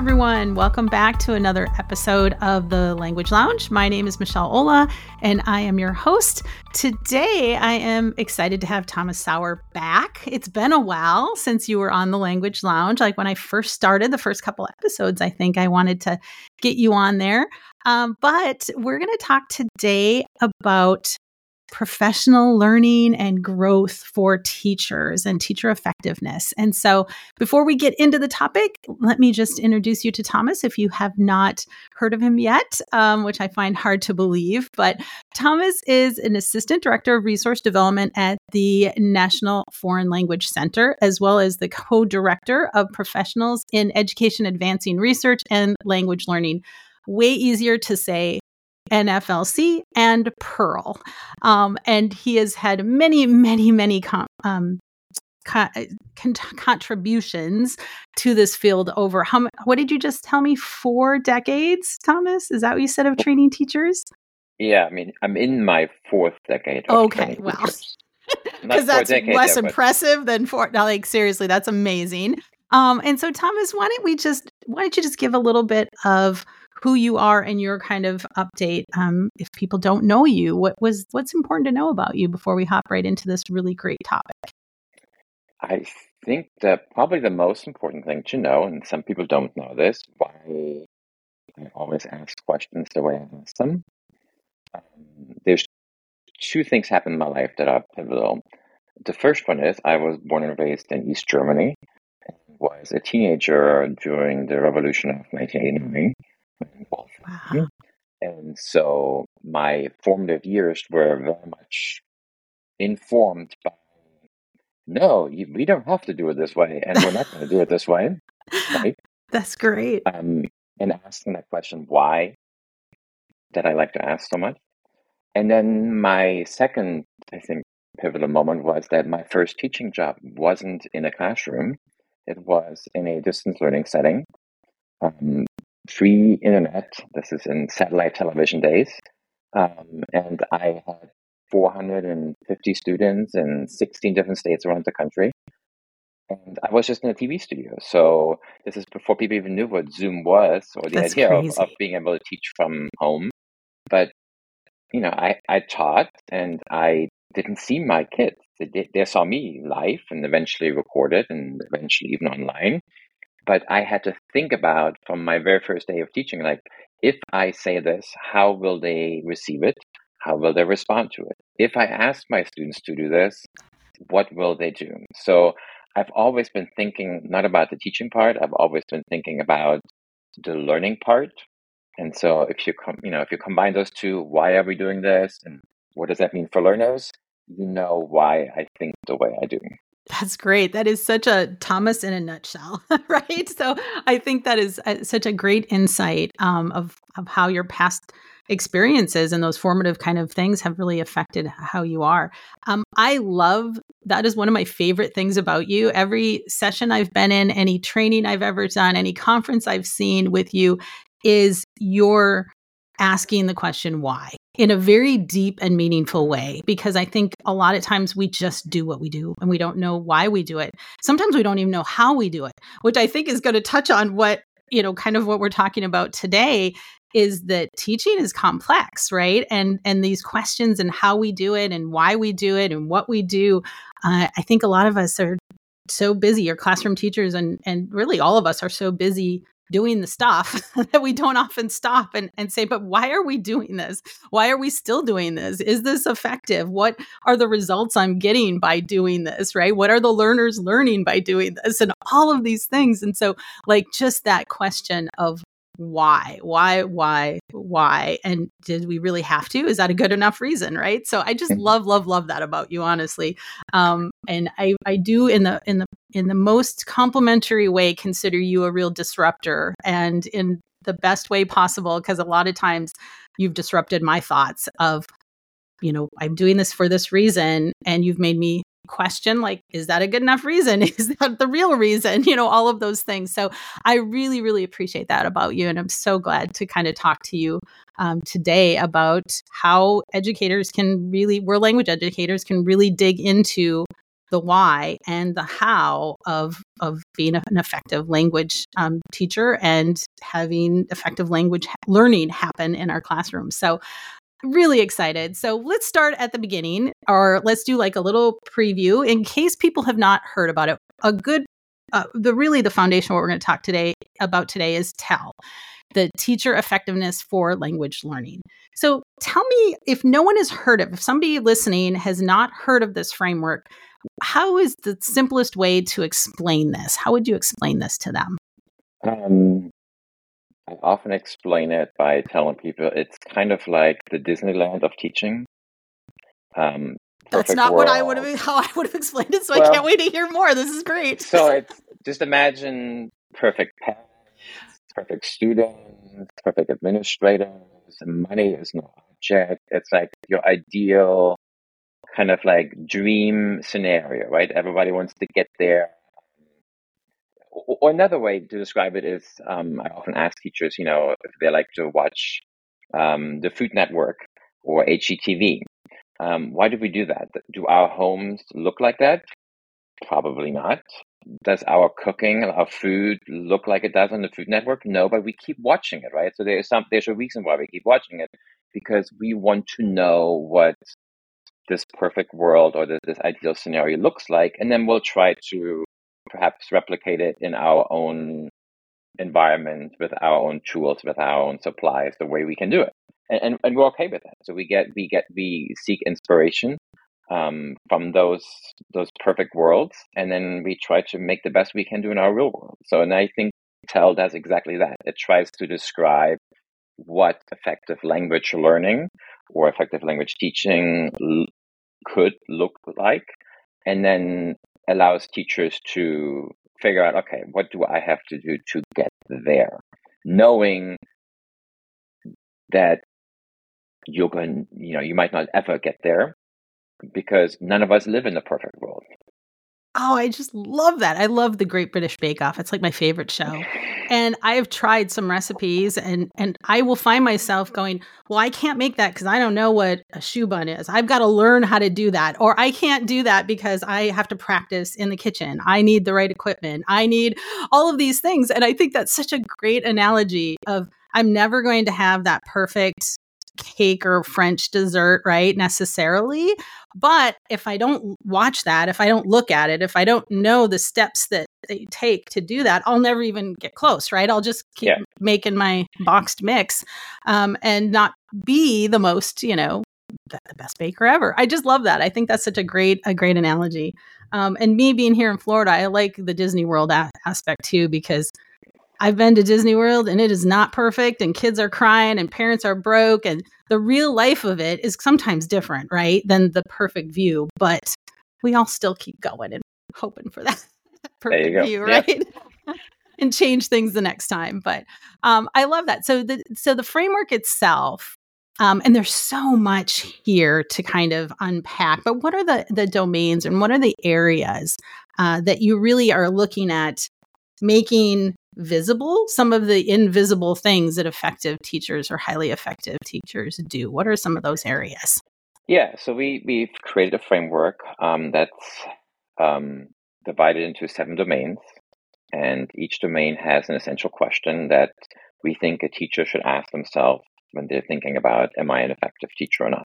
everyone. Welcome back to another episode of the Language Lounge. My name is Michelle Ola, and I am your host. Today, I am excited to have Thomas Sauer back. It's been a while since you were on the Language Lounge. Like when I first started, the first couple episodes, I think I wanted to get you on there. But we're going to talk today about professional learning and growth for teachers and teacher effectiveness. And so before we get into the topic, let me just introduce you to Thomas if you have not heard of him yet, which I find hard to believe. But Thomas is an assistant director of resource development at the National Foreign Language Center, as well as the co-director of professionals in education advancing research and language learning. Way easier to say NFLC and Pearl. And he has had many contributions to this field over what did you just tell me? 4 decades, Thomas? Is that what you said of training teachers? Yeah, I mean, I'm in my 4th decade of training teachers. Because that's less impressive than 4. Now, like seriously, that's amazing. And so, Thomas, why don't you just give a little bit of who you are and your kind of update, if people don't know you, what's important to know about you before we hop right into this really great topic? I think that probably the most important thing to know, and some people don't know this, why I always ask questions the way I ask them. There's 2 things happen in my life that are pivotal. The first one is I was born and raised in East Germany and was a teenager during the revolution of 1989. Wow. And so my formative years were very much informed by, no, we don't have to do it this way, and we're not going to do it this way. Right? That's great. And asking that question, why, that I like to ask so much. And then my second, I think, pivotal moment was that my first teaching job wasn't in a classroom. It was in a distance learning setting. Free internet. This is in satellite television days. And I had 450 students in 16 different states around the country. And I was just in a TV studio. So this is before people even knew what Zoom was or the That's idea crazy. of being able to teach from home. But, I taught and I didn't see my kids. They saw me live and eventually recorded and eventually even online. But I had to think about from my very first day of teaching, like, if I say this, how will they receive it? How will they respond to it? If I ask my students to do this, what will they do? So I've always been thinking not about the teaching part. I've always been thinking about the learning part. And so if you combine those 2, why are we doing this? And what does that mean for learners? You know why I think the way I do. That's great. That is such a Thomas in a nutshell, right? So I think that is such a great insight of how your past experiences and those formative kind of things have really affected how you are. I love that is one of my favorite things about you. Every session I've been in, any training I've ever done, any conference I've seen with you is your asking the question why in a very deep and meaningful way, because I think a lot of times we just do what we do and we don't know why we do it. Sometimes we don't even know how we do it, which I think is going to touch on what, kind of what we're talking about today is that teaching is complex, right? And these questions and how we do it and why we do it and what we do. I think a lot of us are so busy, or classroom teachers and really all of us are so busy doing the stuff that we don't often stop and say, but why are we doing this? Why are we still doing this? Is this effective? What are the results I'm getting by doing this, right? What are the learners learning by doing this? And all of these things. And so like just that question of why? And did we really have to? Is that a good enough reason, right? So I just love that about you, honestly. And I do in the most complimentary way consider you a real disruptor, and in the best way possible, because a lot of times you've disrupted my thoughts of, I'm doing this for this reason, and you've made me question, like, is that a good enough reason? Is that the real reason? All of those things. So I really, really appreciate that about you. And I'm so glad to kind of talk to you today about how world language educators can really dig into the why and the how of of being an effective language teacher and having effective language learning happen in our classrooms. So really excited. So let's start at the beginning, or let's do like a little preview in case people have not heard about it. A good, the foundation of what we're going to talk about today is TEL, the Teacher Effectiveness for Language Learning. So tell me, if no one has heard of, if somebody listening has not heard of this framework, how is the simplest way to explain this? How would you explain this to them? I often explain it by telling people it's kind of like the Disneyland of teaching. That's not how I would have explained it. So I can't wait to hear more. This is great. So it's just imagine perfect parents, perfect students, perfect administrators. Money is no object. It's like your ideal kind of like dream scenario, right? Everybody wants to get there. Or another way to describe it is, I often ask teachers, if they like to watch the Food Network or HGTV. Why do we do that? Do our homes look like that? Probably not. Does our cooking, our food look like it does on the Food Network? No, but we keep watching it, right? So there's a reason why we keep watching it, because we want to know what this perfect world or this ideal scenario looks like, and then we'll try to perhaps replicate it in our own environment with our own tools, with our own supplies, the way we can do it, and we're okay with that. So we seek inspiration from those perfect worlds, and then we try to make the best we can do in our real world. So, and I think TEL does exactly that. It tries to describe what effective language learning or effective language teaching could look like, and then allows teachers to figure out, okay, what do I have to do to get there? Knowing that you might not ever get there, because none of us live in the perfect world. Oh, I just love that. I love the Great British Bake Off. It's like my favorite show. And I have tried some recipes, and I will find myself going, well, I can't make that because I don't know what a shoe bun is. I've got to learn how to do that. Or I can't do that because I have to practice in the kitchen. I need the right equipment. I need all of these things. And I think that's such a great analogy of, I'm never going to have that perfect cake or French dessert, right, necessarily. But if I don't watch that, if I don't look at it, if I don't know the steps that you take to do that, I'll never even get close, right? I'll just keep making my boxed mix and not be the most, the best baker ever. I just love that. I think that's such a great analogy. And me being here in Florida, I like the Disney World aspect too, because I've been to Disney World and it is not perfect, and kids are crying and parents are broke, and the real life of it is sometimes different, right, than the perfect view. But we all still keep going and hoping for that perfect view, right? Yep. And change things the next time. But I love that. So the framework itself, and there's so much here to kind of unpack. But what are the domains and what are the areas that you really are looking at making visible some of the invisible things that effective teachers or highly effective teachers do? What are some of those areas? Yeah, so we've created a framework that's divided into 7 domains, and each domain has an essential question that we think a teacher should ask themselves when they're thinking about, am I an effective teacher or not?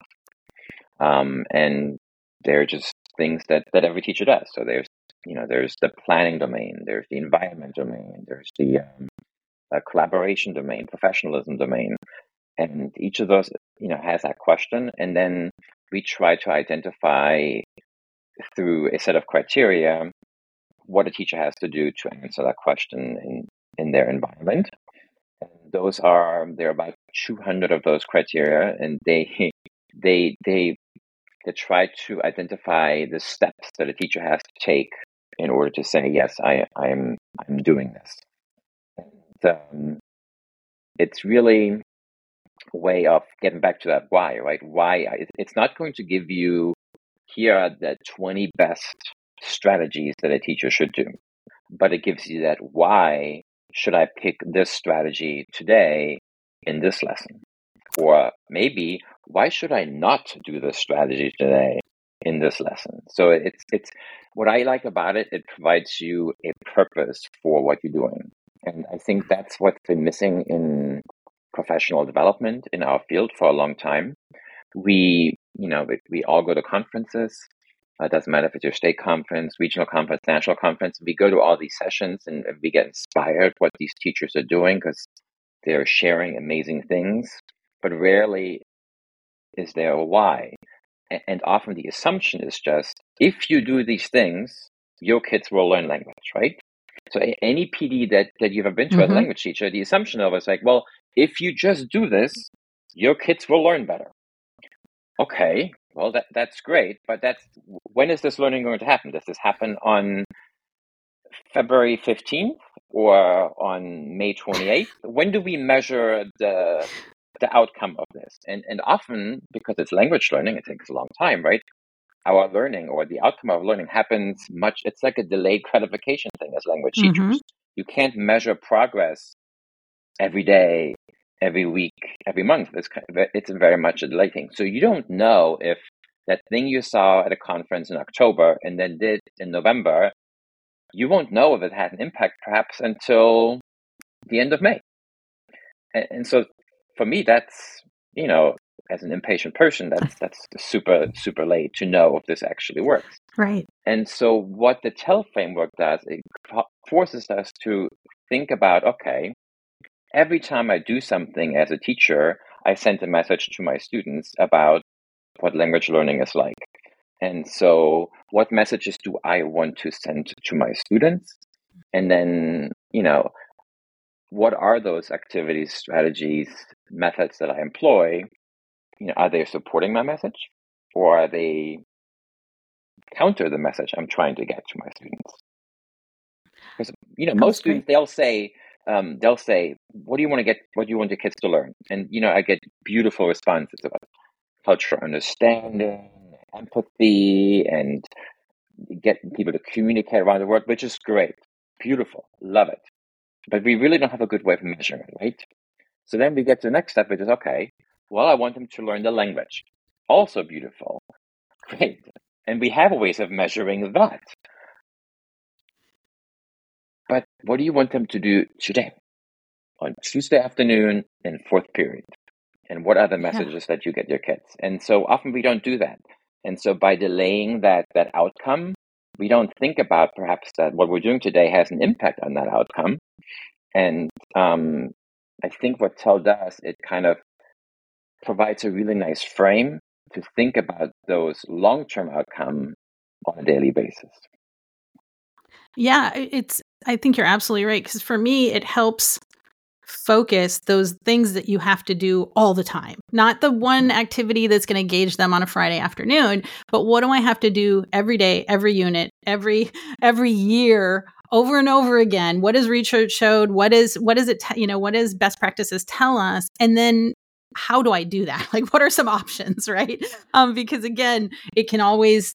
And they're just things that every teacher does. So there's the planning domain, there's the environment domain, there's the collaboration domain, professionalism domain, and each of those has that question, and then we try to identify through a set of criteria what a teacher has to do to answer that question in their environment. And there are about 200 of those criteria, and they try to identify the steps that a teacher has to take in order to say, yes, I'm doing this. And, it's really a way of getting back to that why, right? Why it's not going to give you, here are the 20 best strategies that a teacher should do, but it gives you that why should I pick this strategy today in this lesson? Or maybe, why should I not do this strategy today in this lesson. So it's what I like about it. It provides you a purpose for what you're doing, and I think that's what's been missing in professional development in our field for a long time. We all go to conferences. It doesn't matter if it's your state conference, regional conference, national conference. We go to all these sessions and we get inspired what these teachers are doing because they're sharing amazing things, but rarely is there a why. And often the assumption is just, if you do these things, your kids will learn language, right? So any PD that you've ever been to as a language teacher, the assumption of it's like, well, if you just do this, your kids will learn better. Okay, well, that's great, but when is this learning going to happen? Does this happen on February 15th or on May 28th? When do we measure the outcome of this? And often, because it's language learning, it takes a long time, right? Our learning or the outcome of learning happens it's like a delayed gratification thing as language teachers. You can't measure progress every day, every week, every month. It's very much a delay thing. So you don't know if that thing you saw at a conference in October and then did in November, you won't know if it had an impact perhaps until the end of May. And so for me, that's, as an impatient person, that's super, super late to know if this actually works. Right. And so what the TEL framework does, it forces us to think about, okay, every time I do something as a teacher, I send a message to my students about what language learning is like. And so what messages do I want to send to my students? And then, what are those activities, strategies, methods that I employ? Are they supporting my message, or are they counter the message I'm trying to get to my students? Because, most students, they'll say, what do you want your kids to learn? And, I get beautiful responses about cultural understanding, empathy, and get people to communicate around the world, which is great. Beautiful. Love it. But we really don't have a good way of measuring it, right? So then we get to the next step, which is, okay, well, I want them to learn the language. Also beautiful. Great. And we have ways of measuring that. But what do you want them to do today, on Tuesday afternoon in fourth period? And what are the messages that you get your kids? And so often we don't do that. And so by delaying that outcome, we don't think about perhaps that what we're doing today has an impact on that outcome. And I think what TEL does, it kind of provides a really nice frame to think about those long-term outcomes on a daily basis. Yeah, I think you're absolutely right. Because for me, it helps focus those things that you have to do all the time, not the one activity that's going to engage them on a Friday afternoon, but what do I have to do every day, every unit, every year, over and over again? What has research showed? What is it? What does best practices tell us? And then how do I do that? Like, what are some options, right? Because again, it can always,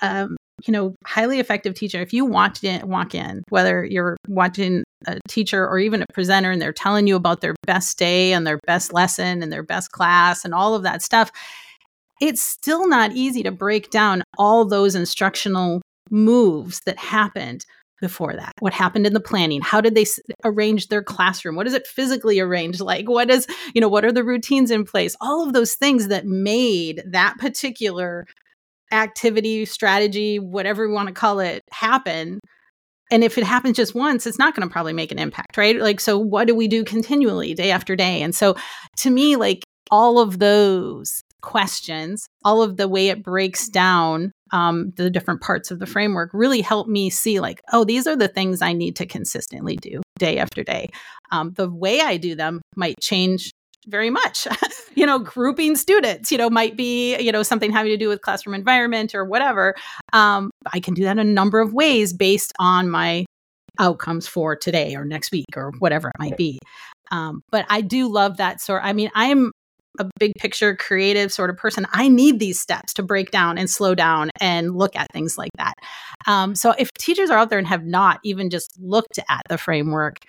highly effective teacher. If you walk in, whether you're watching a teacher or even a presenter, and they're telling you about their best day and their best lesson and their best class and all of that stuff, it's still not easy to break down all those instructional moves that happened before that. What happened in the planning? How did they arrange their classroom? What is it physically arranged like? What are the routines in place? All of those things that made that particular activity, strategy, whatever we want to call it, happen. And if it happens just once, it's not going to probably make an impact, right? Like, so what do we do continually, day after day? And so to me, like, all of those questions, all of the way it breaks down the different parts of the framework really help me see, like, oh, these are the things I need to consistently do day after day. The way I do them might change very much. Grouping students, might be, something having to do with classroom environment or whatever. I can do that in a number of ways based on my outcomes for today or next week or whatever it might be. But I do love that I'm a big picture creative sort of person. I need these steps to break down and slow down and look at things like that. So if teachers are out there and have not even just looked at the framework,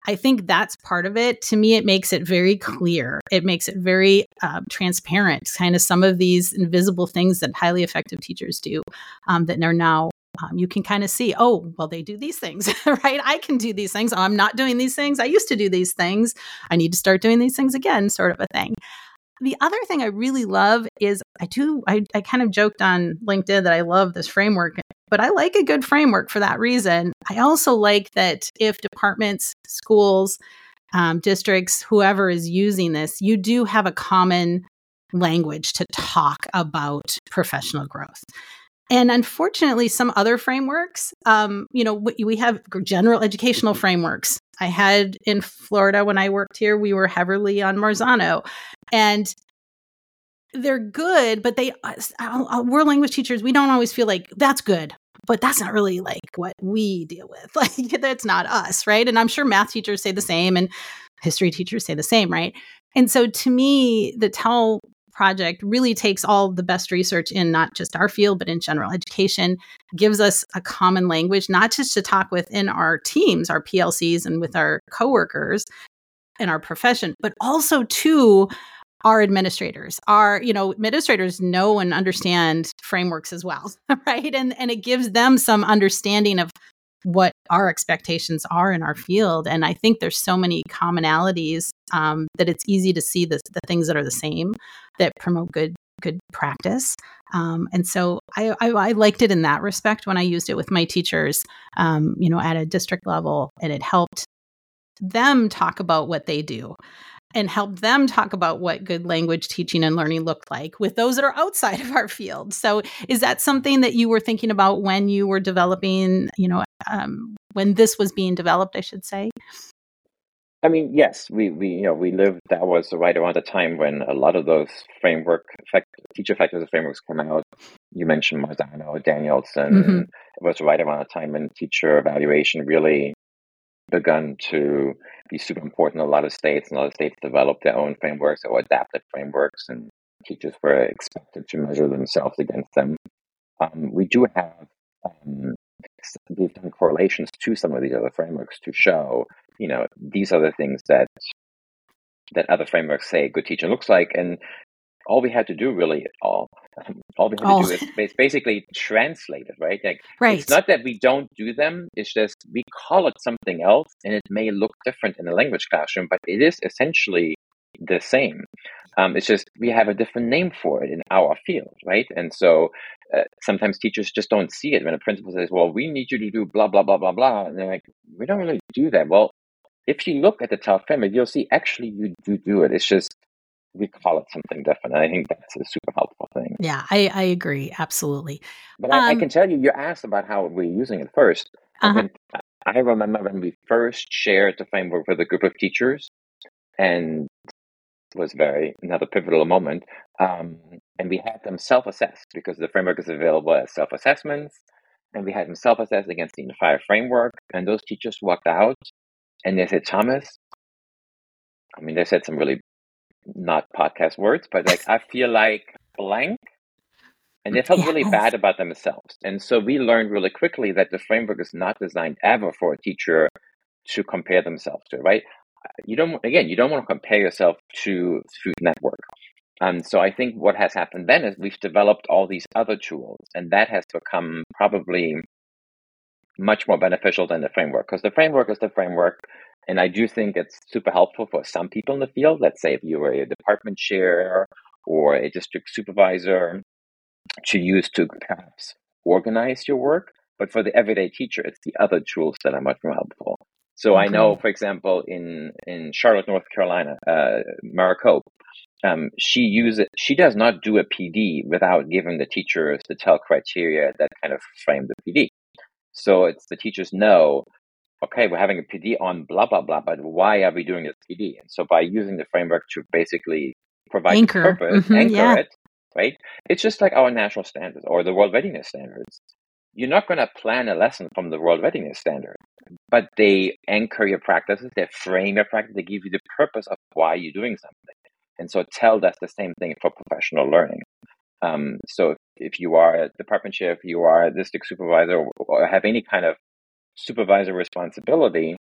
I think that's part of it. To me, it makes it very clear. It makes it very transparent, kind of some of these invisible things that highly effective teachers do that are now, you can kind of see, oh, well, they do these things, right? I can do these things. Oh, I'm not doing these things. I used to do these things. I need to start doing these things again, sort of a thing. The other thing I really love is I kind of joked on LinkedIn that I love this framework, but I like a good framework for that reason. I also like that if departments, schools, districts, whoever is using this, you do have a common language to talk about professional growth. And unfortunately, some other frameworks, we have general educational frameworks. I had in Florida when I worked here, we were heavily on Marzano, and they're good, but we're language teachers. We don't always feel like that's good, but that's not really like what we deal with. Like that's not us, right? And I'm sure math teachers say the same, and history teachers say the same, right? And so to me, the TEL project really takes all the best research in not just our field, but in general education, gives us a common language, not just to talk within our teams, our PLCs, and with our coworkers in our profession, but also to our administrators. Administrators know and understand frameworks as well, right? And it gives them some understanding of what our expectations are in our field. And I think there's so many commonalities that it's easy to see the things that are the same that promote good practice. And so I liked it in that respect when I used it with my teachers, at a district level, and it helped them talk about what they do and help them talk about what good language teaching and learning looked like with those that are outside of our field. So is that something that you were thinking about when you were developing, when this was being developed, I should say? I mean, yes, we lived, that was right around the time when a lot of those teacher effectiveness frameworks came out. You mentioned Marzano, Danielson. Mm-hmm. It was right around the time when teacher evaluation really begun to be super important in a lot of states. And a lot of states developed their own frameworks or adapted frameworks, and teachers were expected to measure themselves against them. We do have, we've done correlations to some of these other frameworks to show, these are the things that other frameworks say good teaching looks like. And all we had to do really, all we had to do is basically translate it, right? Like, right. It's not that we don't do them. It's just we call it something else, and it may look different in a language classroom, but it is essentially the same. It's just we have a different name for it in our field, right? And so sometimes teachers just don't see it when a principal says, well, we need you to do blah, blah, blah, blah, blah. And they're like, we don't really do that. Well, if you look at the TEL framework, you'll see actually you do it. It's just we call it something different. And I think that's a super helpful thing. Yeah, I agree. Absolutely. But I can tell you asked about how we're using it first. Uh-huh. I remember when we first shared the framework with a group of teachers, and it was another pivotal moment. And we had them self-assess because the framework is available as self-assessments. And we had them self-assess against the entire framework. And those teachers walked out and they said, Thomas, they said some really not podcast words, but like, I feel like blank. And they felt really bad about themselves. And so we learned really quickly that the framework is not designed ever for a teacher to compare themselves to, right? You don't want to compare yourself to Food Network. So I think what has happened then is we've developed all these other tools, and that has become probably much more beneficial than the framework, because the framework is the framework. And I do think it's super helpful for some people in the field. Let's say if you were a department chair or a district supervisor, to use to perhaps organize your work. But for the everyday teacher, it's the other tools that are much more helpful. So I know, for example, in Charlotte, North Carolina, Mara Cope, she does not do a PD without giving the teachers the TEL criteria that kind of frame the PD. So it's the teachers know, okay, we're having a PD on blah, blah, blah, but why are we doing this PD? And so by using the framework to basically provide the purpose, anchor it, right? It's just like our national standards or the World Readiness Standards. You're not going to plan a lesson from the World Readiness Standard, but they anchor your practices, they frame your practice, they give you the purpose of why you're doing something. And so TEL does the same thing for professional learning. So if you are a department chair, if you are a district supervisor, or have any kind of supervisor responsibility,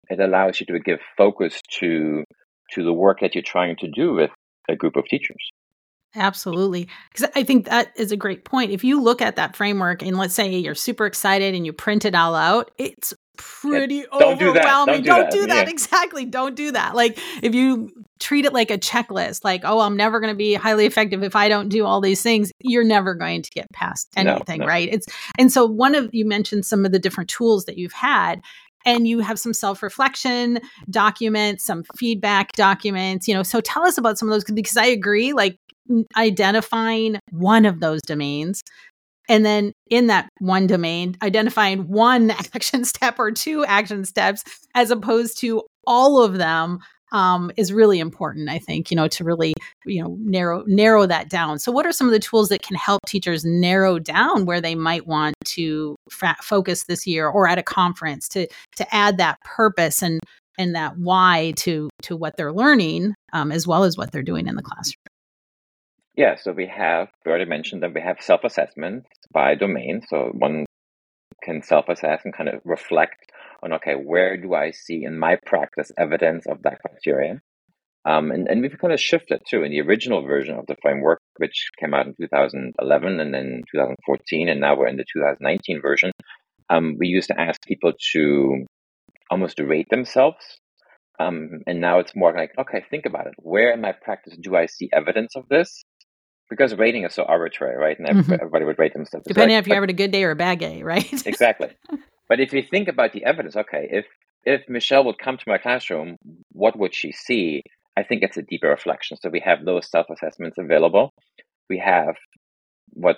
it allows you to give focus to the work that you're trying to do with a group of teachers. Absolutely. Because I think that is a great point. If you look at that framework and let's say you're super excited and you print it all out, it's Yeah, pretty don't do that. overwhelming. Don't do Don't that. do that. Yeah. Exactly. Don't do that. Like if you treat it like a checklist, like, oh, I'm never going to be highly effective if I don't do all these things, you're never going to get past anything, No. right? And so you mentioned some of the different tools that you've had. And you have some self-reflection documents, some feedback documents, so tell us about some of those, because I agree, like identifying one of those domains, and then in that one domain, identifying one action step or two action steps, as opposed to all of them, is really important, I think, to really, narrow that down. So what are some of the tools that can help teachers narrow down where they might want to focus this year or at a conference to add that purpose and that why to what they're learning, as well as what they're doing in the classroom? Yeah, so we already mentioned that we have self-assessment by domain. So one can self-assess and kind of reflect on, okay, where do I see in my practice evidence of that criteria? And we've kind of shifted too. In the original version of the framework, which came out in 2011 and then 2014, and now we're in the 2019 version, we used to ask people to almost rate themselves. And now it's more like, okay, think about it. Where in my practice do I see evidence of this? Because rating is so arbitrary, right? And everybody would rate themselves. Depending if you're having a good day or a bad day, right? Exactly. But if you think about the evidence, okay, if Michelle would come to my classroom, what would she see? I think it's a deeper reflection. So we have those self-assessments available. We have what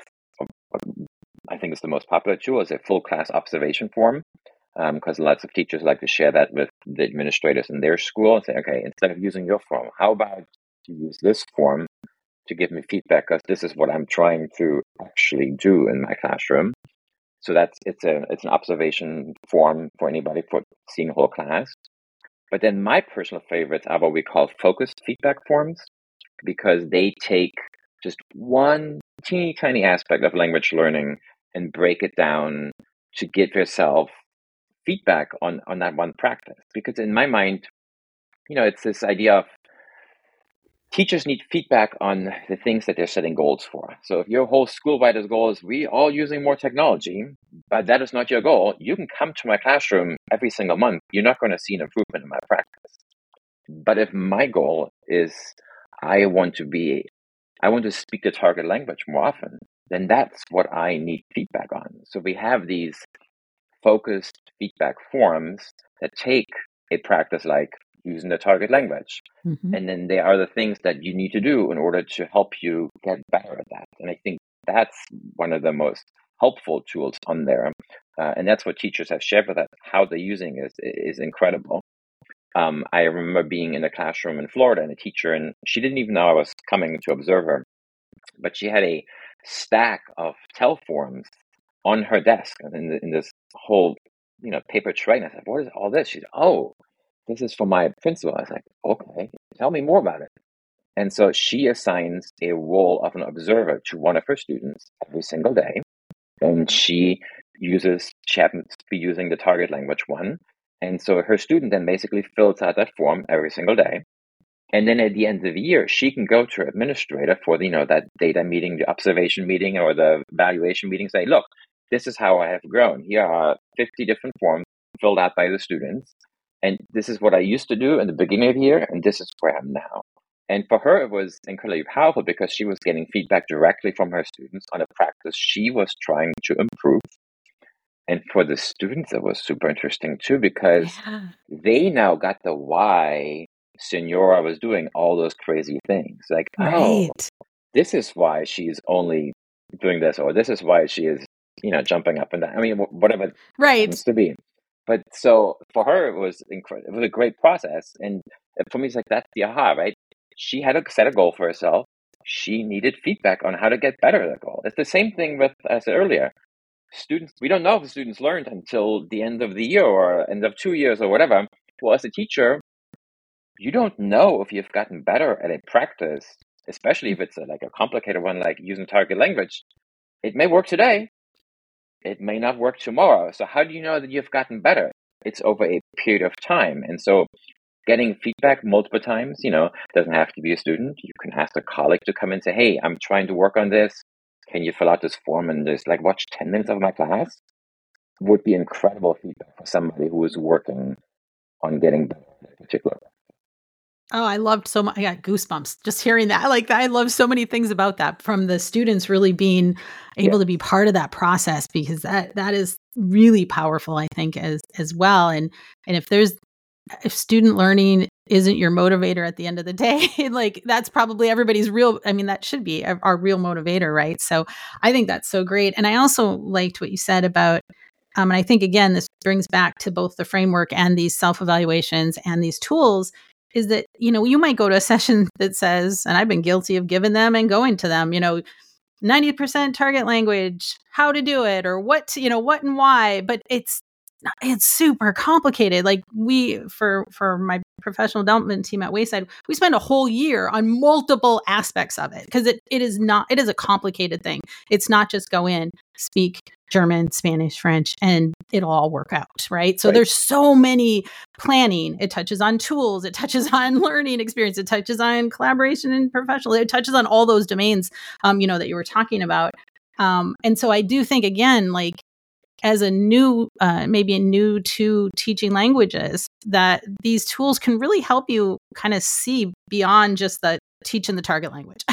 I think is the most popular tool is a full class observation form, because lots of teachers like to share that with the administrators in their school and say, okay, instead of using your form, how about you use this form to give me feedback, because this is what I'm trying to actually do in my classroom. So it's an observation form for anybody for seeing a whole class. But then my personal favorites are what we call focused feedback forms, because they take just one teeny tiny aspect of language learning and break it down to give yourself feedback on that one practice. Because in my mind, it's this idea of teachers need feedback on the things that they're setting goals for. So if your whole school-wide goal is we all using more technology, but that is not your goal, you can come to my classroom every single month. You're not going to see an improvement in my practice. But if my goal is I want to speak the target language more often, then that's what I need feedback on. So we have these focused feedback forms that take a practice like using the target language. Mm-hmm. And then there are the things that you need to do in order to help you get better at that. And I think that's one of the most helpful tools on there. And that's what teachers have shared with us. How they're using it is incredible. I remember being in a classroom in Florida and a teacher, and she didn't even know I was coming to observe her, but she had a stack of TEL forms on her desk and in this whole, paper tray. And I said, what is all this? She said, oh, this is for my principal. I was like, okay, tell me more about it. And so she assigns a role of an observer to one of her students every single day. And she happens to be using the target language one. And so her student then basically fills out that form every single day. And then at the end of the year, she can go to her administrator for that data meeting, the observation meeting, or the evaluation meeting, say, look, this is how I have grown. Here are 50 different forms filled out by the students. And this is what I used to do in the beginning of the year, and this is where I am now. And for her, it was incredibly powerful because she was getting feedback directly from her students on a practice she was trying to improve. And for the students, it was super interesting too, because they now got the why Senora was doing all those crazy things. Like, right. oh, this is why she's only doing this, or this is why she is, jumping up and down. I mean, whatever it happens to be. But so for her, it was incredible. It was a great process. And for me, it's like, that's the aha, right? She had to set a goal for herself. She needed feedback on how to get better at that goal. It's the same thing with, as I said earlier, students. We don't know if the students learned until the end of the year or end of 2 years or whatever. Well, as a teacher, you don't know if you've gotten better at a practice, especially if it's like a complicated one, like using target language. It may work today. It may not work tomorrow. So how do you know that you've gotten better? it's over a period of time. And so getting feedback multiple times, doesn't have to be a student. You can ask a colleague to come and say, hey, I'm trying to work on this. Can you fill out this form and just watch 10 minutes of my class? Would be incredible feedback for somebody who is working on getting better at a particular. Oh, I loved so much. I got goosebumps just hearing that. I love so many things about that, from the students really being able to be part of that process, because that is really powerful, I think, as well. And if student learning isn't your motivator at the end of the day, that's probably everybody's real. I mean, that should be our real motivator, right? So I think that's so great. And I also liked what you said about, and I think, again, this brings back to both the framework and these self-evaluations and these tools, is that, you might go to a session that says, and I've been guilty of giving them and going to them, 90% target language, how to do it, or what and why, but it's super complicated. For my professional development team at Wayside, we spend a whole year on multiple aspects of it, because it is a complicated thing. It's not just go in, speak German, Spanish, French, and it'll all work out, right? So there's so many planning. It touches on tools. It touches on learning experience. It touches on collaboration and professional. It touches on all those domains, that you were talking about. And so I do think, again, as maybe a new to teaching languages, that these tools can really help you kind of see beyond just the teaching the target language,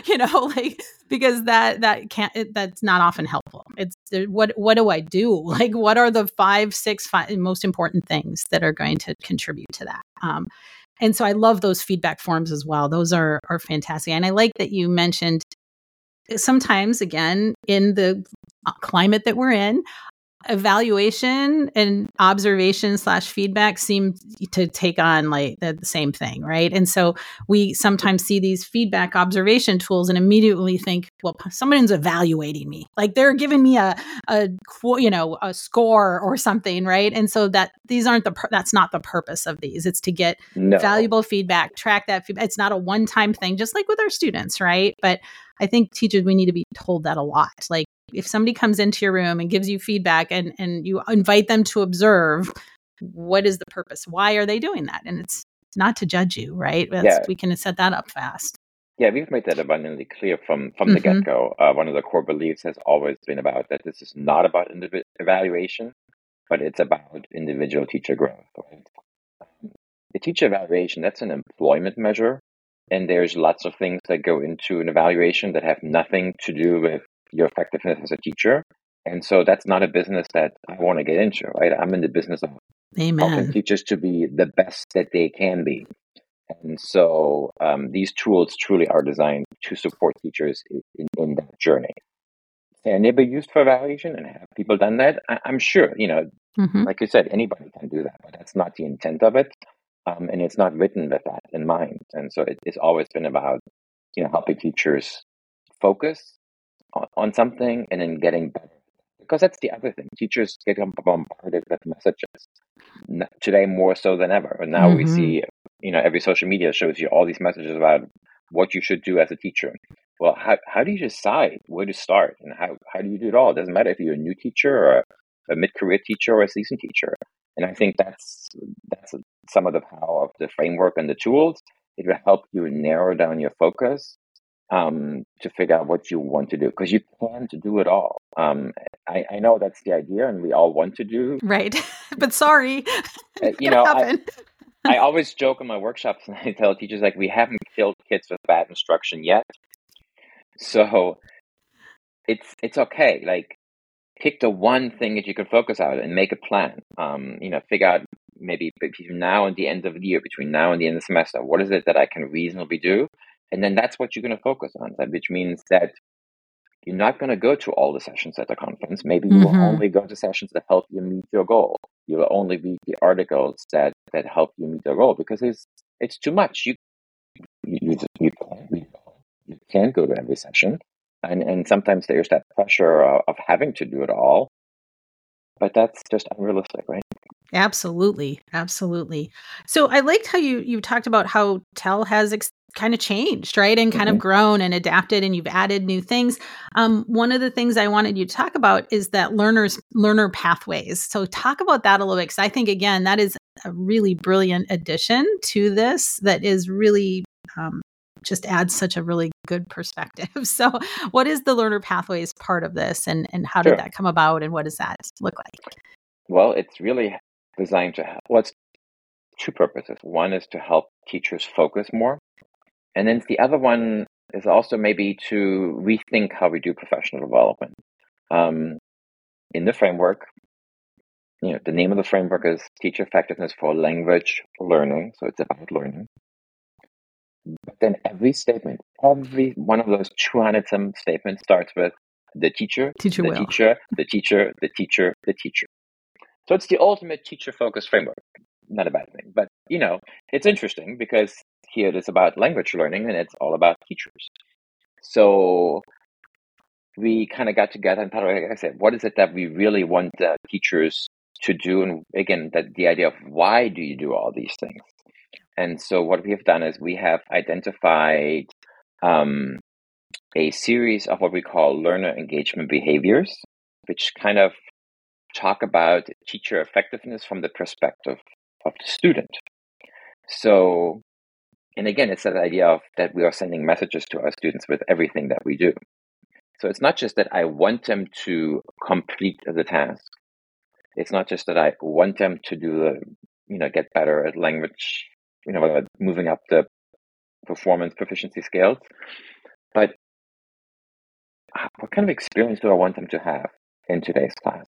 because that's not often helpful. It's what do I do? What are the five most important things that are going to contribute to that? And so I love those feedback forms as well. Those are fantastic. And I like that you mentioned, sometimes, again, in the climate that we're in, evaluation and observation / feedback seem to take on the same thing, right? And so we sometimes see these feedback observation tools and immediately think, well, someone's evaluating me, they're giving me a score or something, right? And so that's not the purpose of these. It's to get valuable feedback, track that feedback. It's not a one-time thing, just like with our students, right? But I think teachers, we need to be told that a lot. If somebody comes into your room and gives you feedback and you invite them to observe, what is the purpose? Why are they doing that? And it's not to judge you, right? We can set that up fast. Yeah, we've made that abundantly clear from the get-go. One of the core beliefs has always been about that this is not about evaluation, but it's about individual teacher growth. Right? The teacher evaluation, that's an employment measure, and there's lots of things that go into an evaluation that have nothing to do with your effectiveness as a teacher. And so that's not a business that I want to get into, right? I'm in the business of helping teachers to be the best that they can be. And so these tools truly are designed to support teachers in that journey. And they've been used for evaluation, and have people done that? I'm sure, like you said, anybody can do that, but that's not the intent of it. And it's not written with that in mind. And so it's always been about, helping teachers focus on something and then getting better. Because that's the other thing. Teachers get bombarded with messages today more so than ever. And now we see, every social media shows you all these messages about what you should do as a teacher. Well, how do you decide where to start? And how do you do it all? It doesn't matter if you're a new teacher or a mid-career teacher or a seasoned teacher. And I think that's some of the power of the framework and the tools. It will help you narrow down your focus to figure out what you want to do, because you can't do it all. I know that's the idea, and we all want to do. Right. But sorry. I always joke in my workshops, and I tell teachers, we haven't killed kids with bad instruction yet. So it's okay. Pick the one thing that you can focus on and make a plan. Figure out maybe between now and the end of the year, between now and the end of the semester, what is it that I can reasonably do? And then that's what you're going to focus on, which means that you're not going to go to all the sessions at the conference. Maybe you will only go to sessions that help you meet your goal. You will only read the articles that help you meet your goal, because it's too much. You can't read it all. You can't go to every session. And sometimes there's that pressure of having to do it all. But that's just unrealistic, right? Absolutely. So I liked how you talked about how TEL has kind of changed, right? And kind of Hmm. grown and adapted, and you've added new things. One of the things I wanted you to talk about is that learner pathways. So talk about that a little bit, because I think, again, that is a really brilliant addition to this that is really just adds such a really good perspective. So what is the learner pathways part of this, and how did Sure. that come about, and what does that look like? Well, it's really designed to help. Well, it's two purposes. One is to help teachers focus more, and then the other one is also maybe to rethink how we do professional development. Um, in the framework, the name of the framework is Teacher Effectiveness for Language Learning, so it's about learning. But then every statement, every one of those 200 some statements starts with the teacher, Teacher the will. teacher, the teacher, the teacher, the teacher. So it's the ultimate teacher-focused framework. Not a bad thing, but it's interesting because here it is about language learning and it's all about teachers. So we kind of got together and thought, like I said, what is it that we really want teachers to do? And again, that the idea of why do you do all these things? And so what we have done is we have identified a series of what we call learner engagement behaviors, which kind of talk about teacher effectiveness from the perspective of the student. So, and again, it's that idea of that we are sending messages to our students with everything that we do. So it's not just that I want them to complete the task. It's not just that I want them to do get better at language, moving up the performance proficiency scales, but what kind of experience do I want them to have in today's class?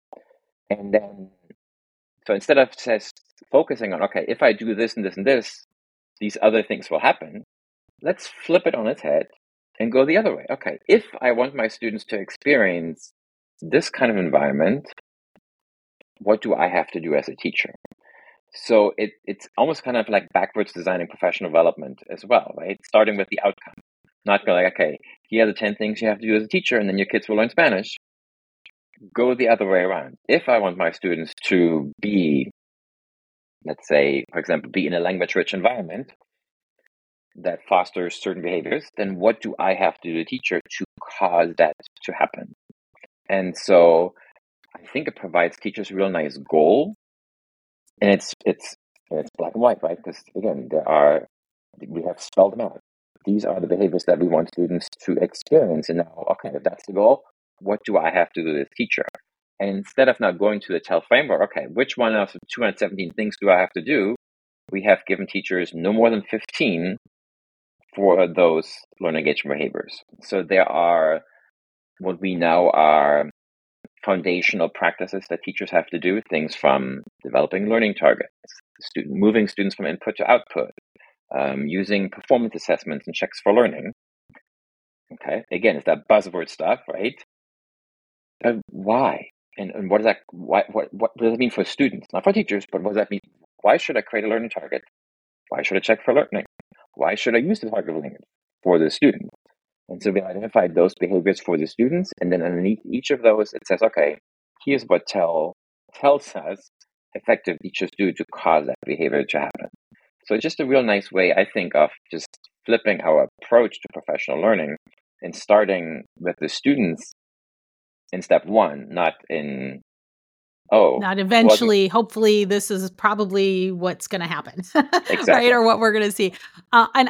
And then, so instead of just focusing on, okay, if I do this and this and this, these other things will happen, let's flip it on its head and go the other way. Okay, if I want my students to experience this kind of environment, what do I have to do as a teacher? So it's almost kind of like backwards designing professional development as well, right? Starting with the outcome, not going like, okay, here are the 10 things you have to do as a teacher, and then your kids will learn Spanish. Go the other way around. If I want my students to be, let's say, for example, be in a language-rich environment that fosters certain behaviors, then what do I have to do as a teacher to cause that to happen? And so I think it provides teachers a real nice goal. And it's black and white, right? Because again, we have spelled them out. These are the behaviors that we want students to experience. And now, okay, if that's the goal, what do I have to do as teacher? And instead of now going to the TEL framework, okay, which one of the 217 things do I have to do? We have given teachers no more than 15 for those learner engagement behaviors. So there are what we now are foundational practices that teachers have to do, things from developing learning targets, moving students from input to output, using performance assessments and checks for learning. Okay, again, it's that buzzword stuff, right? But why? And what does that what does it mean for students? Not for teachers, but what does that mean? Why should I create a learning target? Why should I check for learning? Why should I use the target language for the student? And so we identified those behaviors for the students, and then underneath each of those, it says, okay, here's what TEL tells us effective teachers do to cause that behavior to happen. So just a real nice way, I think, of just flipping our approach to professional learning and starting with the students in step one, not in, Not eventually. Hopefully, this is probably what's going to happen, exactly. right? Or what we're going to see. And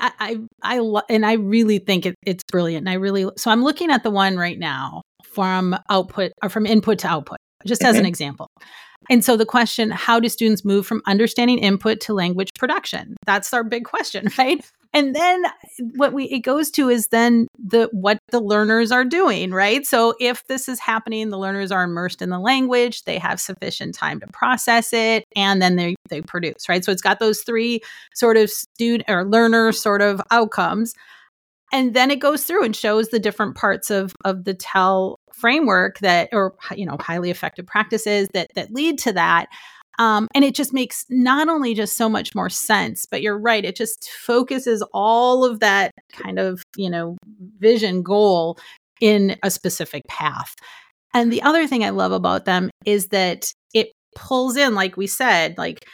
I really think it's brilliant. And so I'm looking at the one right now from output or from input to output, just as an example. And so the question, how do students move from understanding input to language production? That's our big question, right? And then it goes to is then what the learners are doing, right? So if this is happening, the learners are immersed in the language, they have sufficient time to process it, and then they produce, right? So it's got those three sort of student or learner sort of outcomes. And then it goes through and shows the different parts of the TEL framework highly effective practices that lead to that. And it just makes not only just so much more sense, but you're right. It just focuses all of that kind of, vision goal in a specific path. And the other thing I love about them is that it pulls in, like we said, like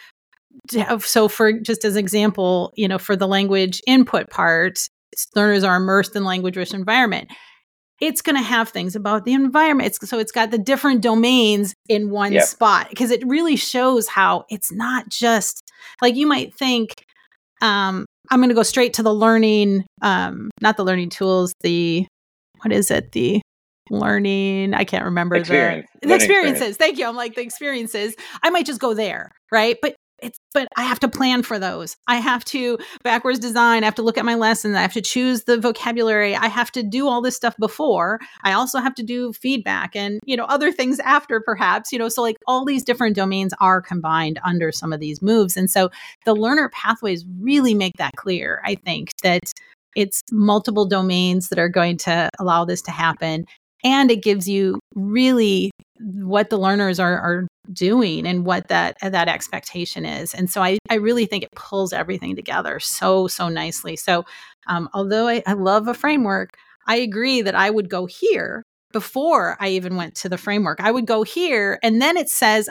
so for just as example, for the language input part, learners are immersed in language-rich environment. It's going to have things about the environment. So it's got the different domains in one spot, because it really shows how it's not just like you might think, I'm going to go straight to the learning, not the learning tools, what is it? The learning, I can't remember the experiences. Thank you. I'm like the experiences. I might just go there, right? But I have to plan for those. I have to backwards design. I have to look at my lessons. I have to choose the vocabulary. I have to do all this stuff before. I also have to do feedback and, other things after perhaps, so like all these different domains are combined under some of these moves. And so the learner pathways really make that clear. I think that it's multiple domains that are going to allow this to happen. And it gives you really what the learners are doing and what that expectation is. And so I really think it pulls everything together so nicely. So although I love a framework, I agree that I would go here before I even went to the framework. I would go here and then it says,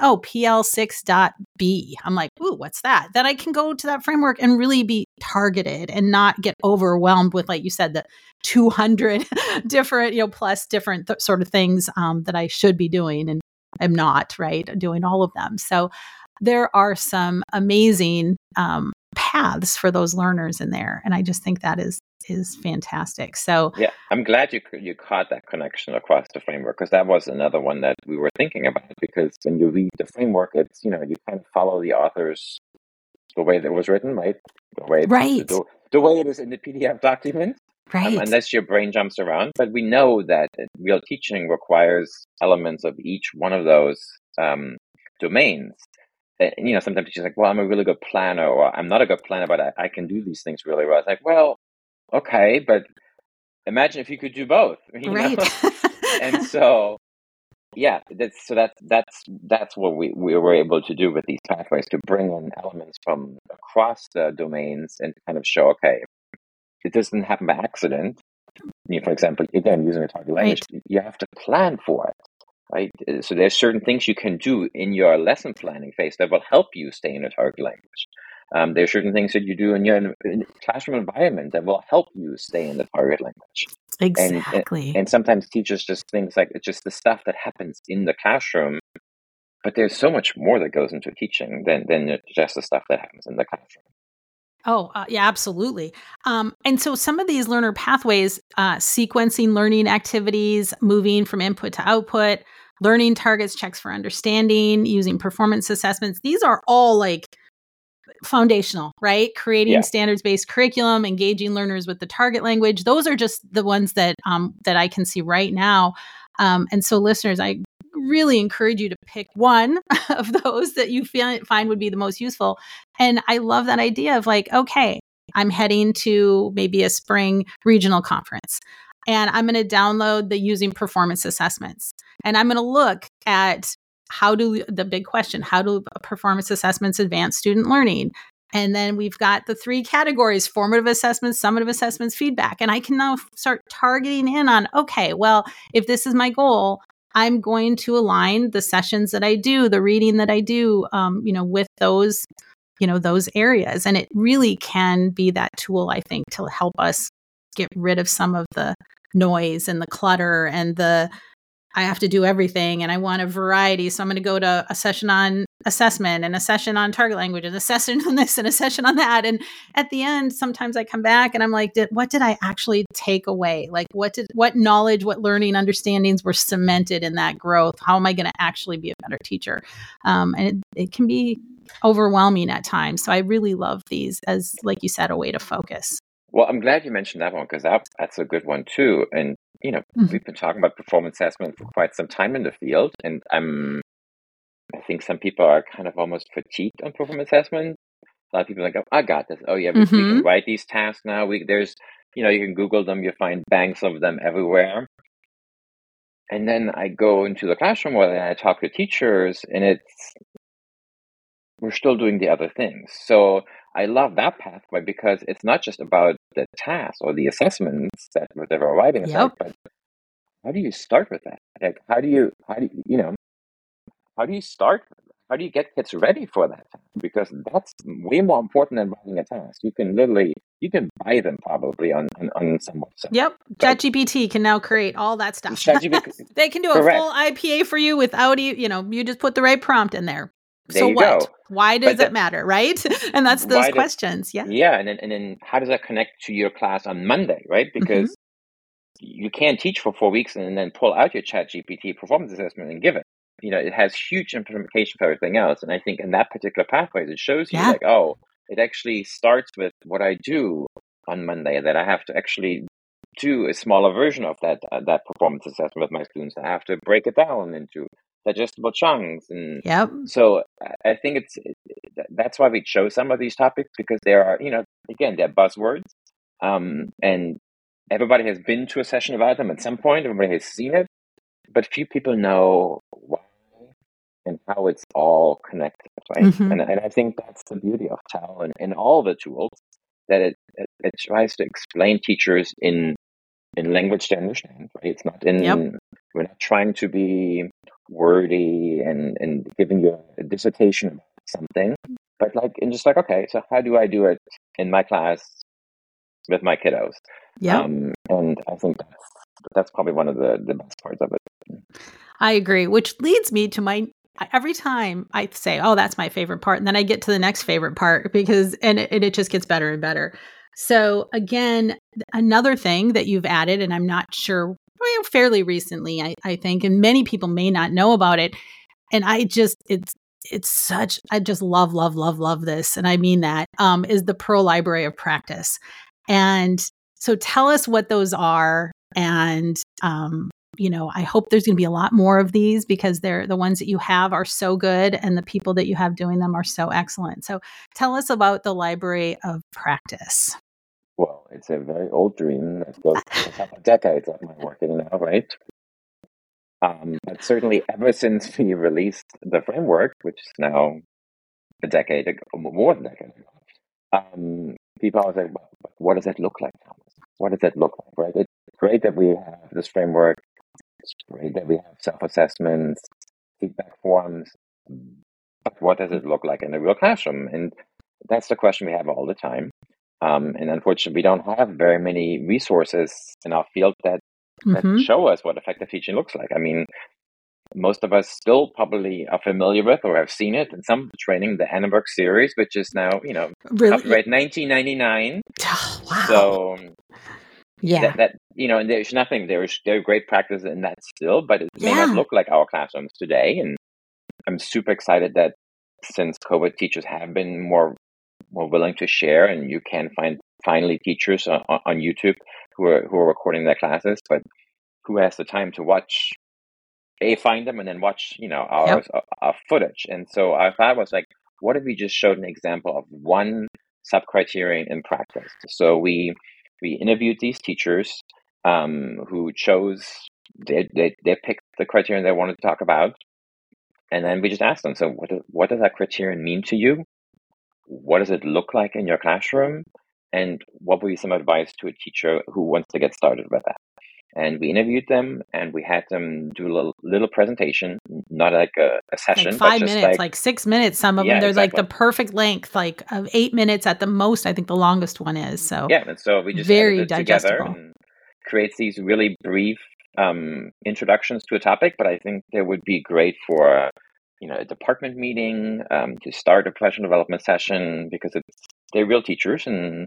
PL6.B. I'm like, ooh, what's that? Then I can go to that framework and really be targeted and not get overwhelmed with, like you said, the 200 different, plus different sort of things that I should be doing and I'm not, right, doing all of them. So there are some amazing paths for those learners in there. And I just think that is fantastic. So yeah, I'm glad you caught that connection across the framework, because that was another one that we were thinking about. Because when you read the framework, it's you kind of follow the author's the way that it was written, right? The way the way it is in the PDF document, right? Unless your brain jumps around. But we know that real teaching requires elements of each one of those domains. Sometimes teachers are like, well, I'm a really good planner, or I'm not a good planner, but I can do these things really well. It's like, well, okay, but imagine if you could do both, right? And so, yeah, that's what we were able to do with these pathways, to bring in elements from across the domains and kind of show, okay, it doesn't happen by accident. For example, again, using a target language, you have to plan for it, right? So there's certain things you can do in your lesson planning phase that will help you stay in a target language. There's certain things that you do in your classroom environment that will help you stay in the target language. Exactly. And sometimes teachers just think like it's just the stuff that happens in the classroom, but there's so much more that goes into teaching than just the stuff that happens in the classroom. Oh, yeah, absolutely. And so some of these learner pathways, sequencing learning activities, moving from input to output, learning targets, checks for understanding, using performance assessments, these are all like foundational, right? Creating standards-based curriculum, engaging learners with the target language. Those are just the ones that I can see right now. And so listeners, I really encourage you to pick one of those that you find would be the most useful. And I love that idea of like, okay, I'm heading to maybe a spring regional conference and I'm going to download the using performance assessments. And I'm going to look at the big question, how do performance assessments advance student learning? And then we've got the 3 categories: formative assessments, summative assessments, feedback. And I can now start targeting in on, okay, well, if this is my goal, I'm going to align the sessions that I do, the reading that I do, with those, those areas. And it really can be that tool, I think, to help us get rid of some of the noise and the clutter and I have to do everything and I want a variety. So I'm going to go to a session on assessment and a session on target language and a session on this and a session on that. And at the end, sometimes I come back and I'm like, what did I actually take away? Like what knowledge, what learning understandings were cemented in that growth? How am I going to actually be a better teacher? And it can be overwhelming at times. So I really love these as, like you said, a way to focus. Well, I'm glad you mentioned that one, because that's a good one too. And we've been talking about performance assessment for quite some time in the field, and I think some people are kind of almost fatigued on performance assessment. A lot of people are like, oh, I got this. Oh yeah, we can write these tasks now. There's you can Google them, you find banks of them everywhere. And then I go into the classroom where I talk to teachers, and we're still doing the other things. So I love that pathway because it's not just about the tasks or the assessments that we're writing about, but how do you start with that? Like, how do you start with that? how do you get kids ready for that task? Because that's way more important than writing a task. You can buy them probably on some website. Yep. But ChatGPT can now create all that stuff. ChatGPT, They can do a correct. full IPA for you without you just put the right prompt in there. There So you what? go. Why does it matter, right? And that's those questions. Yeah. Yeah. And then how does that connect to your class on Monday, right? Because you can't teach for 4 weeks and then pull out your ChatGPT performance assessment and give it. It has huge implication for everything else. And I think in that particular pathway, it shows you like, oh, it actually starts with what I do on Monday, that I have to actually do a smaller version of that performance assessment with my students. I have to break it down into digestible chunks. And so I think that's why we chose some of these topics, because there are, again, they're buzzwords. And everybody has been to a session about them at some point. Everybody has seen it, but few people know why and how it's all connected, right? And I think that's the beauty of TAL and all the tools, that it tries to explain teachers in language they understand, right? It's not we're not trying to be wordy and giving you a dissertation about something, but okay, so how do I do it in my class with my kiddos? And I think that's probably one of the best parts of it. I agree, which leads me to every time I say, oh, that's my favorite part, and then I get to the next favorite part, because it just gets better and better. So again, another thing that you've added, and I'm not sure, fairly recently, I think, and many people may not know about it. And I just love this. And I mean that, is the Pro Library of Practice. And so tell us what those are. And, I hope there's going to be a lot more of these, because the ones that you have are so good, and the people that you have doing them are so excellent. So tell us about the Library of Practice. Well, it's a very old dream that goes a couple of decades of my working now, right? But certainly ever since we released the framework, which is now a decade ago, more than a decade ago, people always say, well, what does that look like, Thomas? What does that look like, right? It's great that we have this framework. It's great that we have self-assessments, feedback forms, but what does it look like in a real classroom? And that's the question we have all the time. And unfortunately, we don't have very many resources in our field that show us what effective teaching looks like. I mean, most of us still probably are familiar with or have seen it in some training, the Annenberg series, which is now, copyright 1999. Oh, wow. So that and there's great practice in that still, but it may not look like our classrooms today. And I'm super excited that since COVID, teachers have been more willing to share, and you can find finally teachers on YouTube who are recording their classes, but who has the time to watch, find them and then watch, our footage. And so our thought was like, what if we just showed an example of one sub-criterion in practice? So we interviewed these teachers who chose, they picked the criterion they wanted to talk about. And then we just asked them, so what does that criterion mean to you? What does it look like in your classroom? And what would be some advice to a teacher who wants to get started with that? And we interviewed them, and we had them do a little presentation, not like a session, like 5 but just minutes, like 6 minutes. Some of them, they're like the perfect length, like of 8 minutes at the most. I think the longest one is. So and so we just very edited digestible. Together and creates these really brief introductions to a topic. But I think they would be great for a department meeting, to start a professional development session, because they're real teachers, and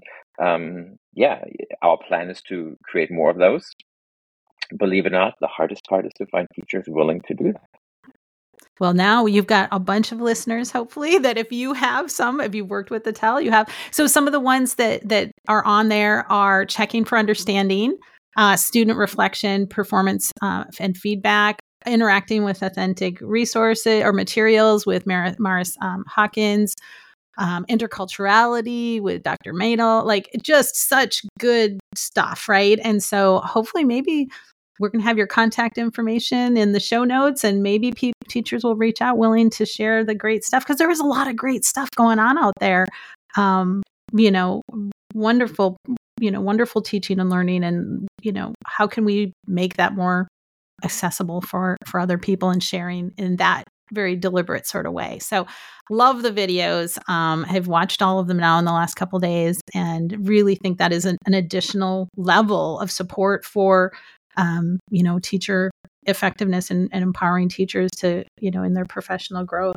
our plan is to create more of those. Believe it or not, the hardest part is to find teachers willing to do that. Well, now you've got a bunch of listeners, hopefully, that if you've worked with the TAL, you have. So some of the ones that are on there are checking for understanding, student reflection, performance and feedback, interacting with authentic resources or materials with Maris Hawkins, interculturality with Dr. Madel, like just such good stuff, right? And so hopefully maybe we're going to have your contact information in the show notes, and maybe teachers will reach out willing to share the great stuff, because there is a lot of great stuff going on out there. Wonderful teaching and learning, and, how can we make that more accessible for other people and sharing in that very deliberate sort of way. So love the videos. I've watched all of them now in the last couple of days and really think that is an additional level of support for, teacher effectiveness and empowering teachers to, in their professional growth.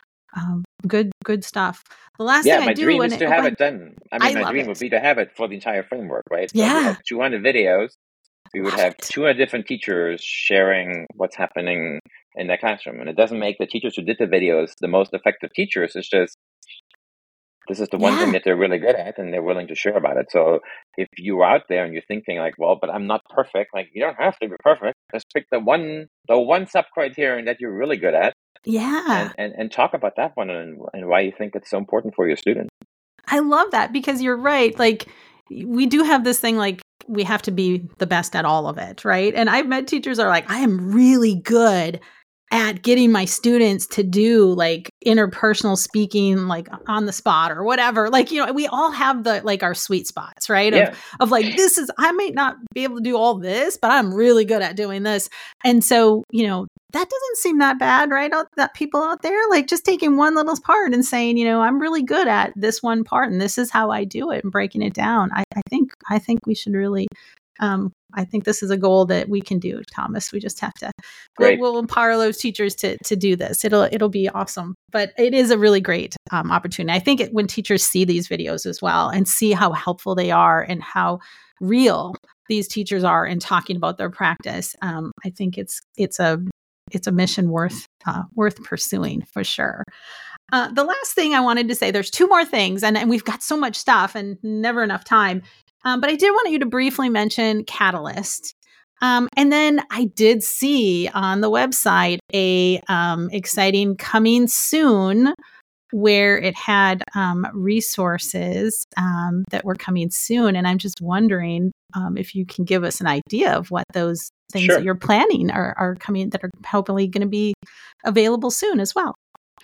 Good stuff. The last thing I my do dream is to have it done. I my love dream it. would be to have it for the entire framework, right? So we Yeah. have 200 videos. We would Love have it. 200 different teachers sharing what's happening in their classroom. And it doesn't make the teachers who did the videos the most effective teachers. It's just, this is the one thing that they're really good at and they're willing to share about it. So if you're out there and you're thinking like, well, but I'm not perfect, like you don't have to be perfect. Just pick the one sub criterion that you're really good at. Yeah. And talk about that one and why you think it's so important for your students. I love that because you're right. Like we do have this thing, like we have to be the best at all of it. Right. And I've met teachers are like, I am really good at getting my students to do like interpersonal speaking, like on the spot or whatever. Like, we all have our sweet spots, right? Yeah. Of like, I may not be able to do all this, but I'm really good at doing this. And so, that doesn't seem that bad, right? That people out there, like just taking one little part and saying, I'm really good at this one part and this is how I do it and breaking it down. I think we should really, I think this is a goal that we can do, Thomas. We just have to, we'll empower those teachers to do this. It'll be awesome, but it is a really great opportunity. I think when teachers see these videos as well and see how helpful they are and how real these teachers are in talking about their practice, I think it's a mission worth pursuing for sure. The last thing I wanted to say, there's two more things, and we've got so much stuff and never enough time. But I did want you to briefly mention Catalyst. And then I did see on the website a exciting coming soon where it had resources that were coming soon. And I'm just wondering if you can give us an idea of what those things that you're planning are coming, that are hopefully going to be available soon as well.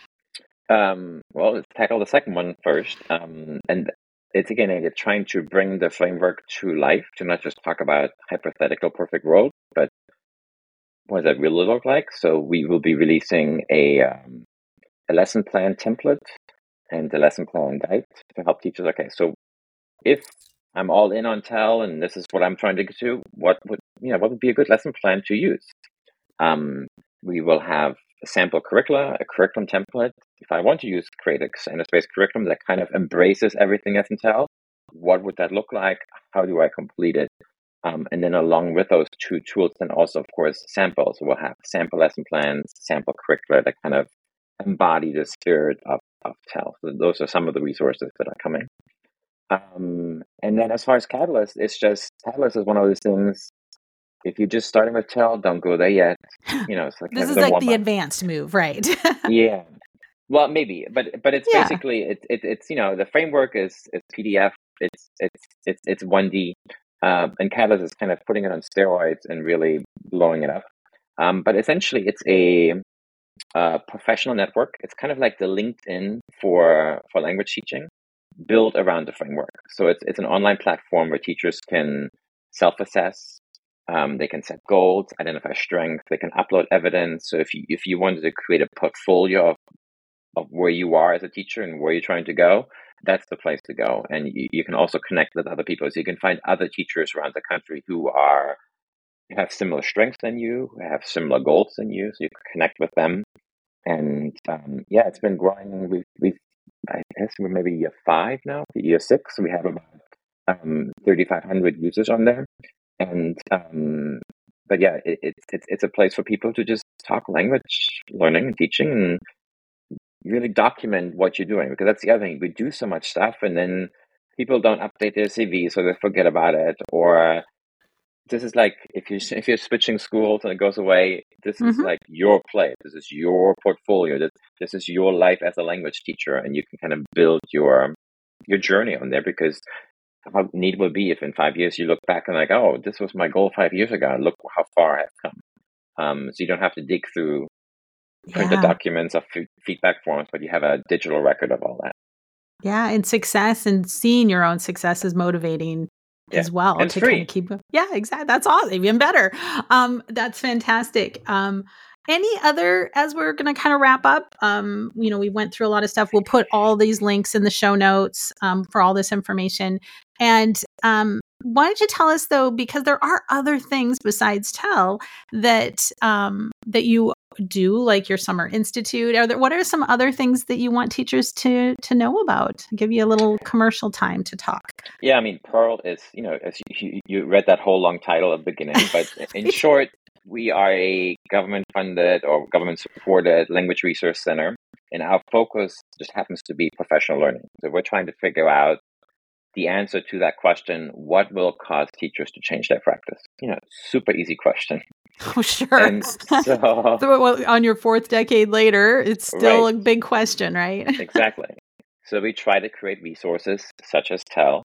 Well, let's tackle the second one first. And it's again, trying to bring the framework to life, to not just talk about hypothetical perfect world, but what does that really look like? So we will be releasing a lesson plan template and the lesson plan guide to help teachers. Okay, so if I'm all in on TEL and this is what I'm trying to get to, what would be a good lesson plan to use? We will have a sample curricula, a curriculum template. If I want to create a standards-based curriculum that kind of embraces everything that's in TEL, what would that look like? How do I complete it? And then along with those two tools, then also, of course, samples. We'll have sample lesson plans, sample curricula that kind of embody the spirit of TEL. So those are some of the resources that are coming. And then as far as Catalyst, Catalyst is one of those things. If you're just starting with TEL, don't go there yet. It's like this is like the advanced move, right? Yeah. Well, maybe, but it's basically it's the framework is PDF. It's 1D, and Catalyst is kind of putting it on steroids and really blowing it up. But essentially, it's a professional network. It's kind of like the LinkedIn for language teaching, built around the framework. So it's an online platform where teachers can self-assess. They can set goals, identify strengths. They can upload evidence. So if you wanted to create a portfolio of where you are as a teacher and where you're trying to go, that's the place to go. And you can also connect with other people. So you can find other teachers around the country who have similar strengths than you, who have similar goals than you. So you can connect with them. And it's been growing. I guess we're maybe year 5 now, year 6. We have about 3,500 users on there. And but yeah, it's a place for people to just talk language learning and teaching and really document what you're doing, because that's the other thing. We do so much stuff and then people don't update their CV, so they forget about it. Or this is like if you're switching schools and it goes away, this is like your play. This is your portfolio. This is your life as a language teacher, and you can kind of build your journey on there. Because how neat it would be if in 5 years you look back and like, oh, this was my goal 5 years ago, and look how far I've come. So you don't have to dig through printed documents of feedback forms, but you have a digital record of all that. Yeah, and success and seeing your own success is motivating as well. And to free. kind of keep. Yeah, exactly. That's awesome. Even better. That's fantastic. Any other, as we're going to kind of wrap up, we went through a lot of stuff. We'll put all these links in the show notes for all this information. And why don't you tell us, though, because there are other things besides TEL that you do, like your Summer Institute. What are some other things that you want teachers to know about? I'll give you a little commercial time to talk. Yeah, I mean, Pearl is, as you read that whole long title at the beginning, but in short, we are a government-funded or government-supported language resource center, and our focus just happens to be professional learning. So we're trying to figure out the answer to that question: what will cause teachers to change their practice? Super easy question. Oh, sure. And so on your fourth decade later, it's still a big question, right? Exactly. So we try to create resources such as TEL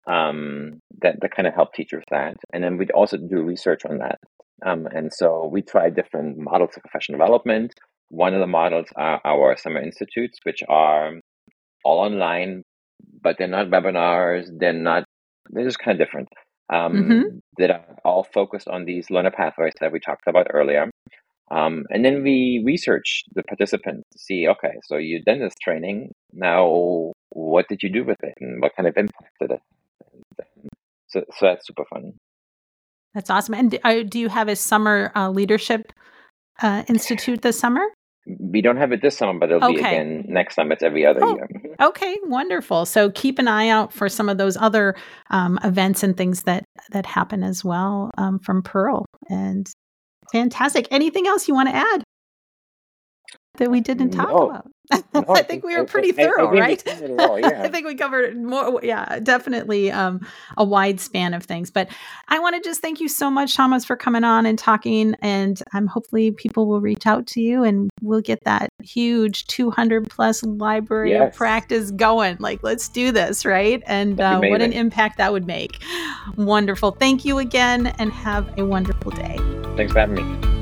that kind of help teachers that. And then we'd also do research on that. And so we try different models of professional development. One of the models are our Summer Institutes, which are all online, but they're not webinars. They're just kind of different. That are all focused on these learner pathways that we talked about earlier. And then we research the participants to see, okay, so you've done this training. Now, what did you do with it? And what kind of impact did it have? So that's super fun. That's awesome. And do you have a Summer Leadership Institute this summer? We don't have it this summer, but it'll be again next time. It's every other year. Okay, wonderful. So keep an eye out for some of those other events and things that happen as well from Pearl. And fantastic. Anything else you want to add that we didn't talk about? No, I think we were pretty thorough, right? I think we covered more. Yeah, definitely a wide span of things. But I want to just thank you so much, Thomas, for coming on and talking. And hopefully people will reach out to you and we'll get that huge 200 plus library of practice going. Like, let's do this, right? And what an impact that would make. Wonderful. Thank you again and have a wonderful day. Thanks for having me.